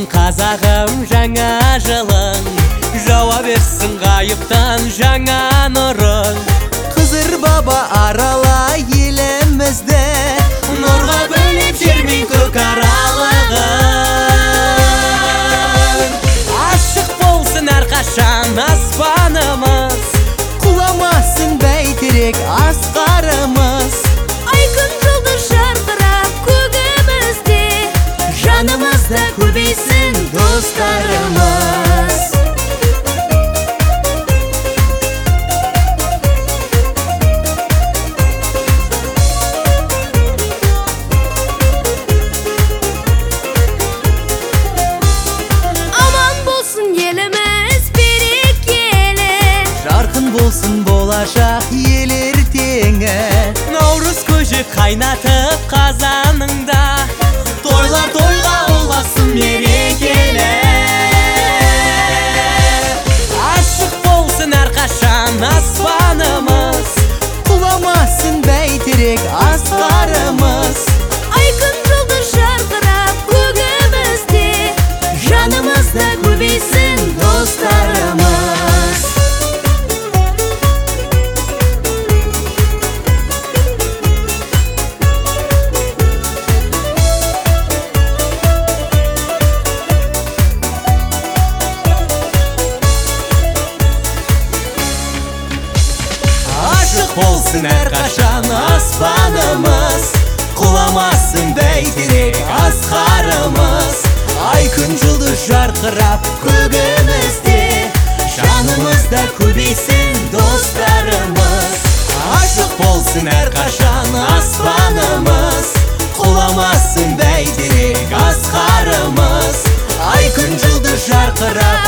болсын қазағым жаңа жылың, жауа берсін ғайыптан жаңа нұрың. Қызыр баба арала елімізді, нұрға бөлеп жер мен көк аралығын. Ашық болсын әрқашан аспанымыз, құламасын бәйтерек асқарымыз. Айкын жұлдыз жарқырап көгімізде, Жанымызда көбейсін достарымыз. аман болсын еліміз берекелі, Жарқын болсын болашақ ел ертеңі. наурыз көже қайнатып қазаныңда, тойлар тойға ұласын мерекелі. Ашық болсын әрқашан аспанымыз, Құламасын бәйтерек асқарымыз. айкын жұлдыз жарқырап көгімізде, Жанымызда көбейсін достарымыз. ашық болсын әрқашан аспанымыз, құламасын бәйтерек асқарымыз. Айкын жұлдыз жарқырап көгімізде, жанымызда көбейсін достарымыз. Ашық болсын әрқашан аспанымыз, құламасын бәйтерек асқарымыз. Айкын жұлдыз жарқырап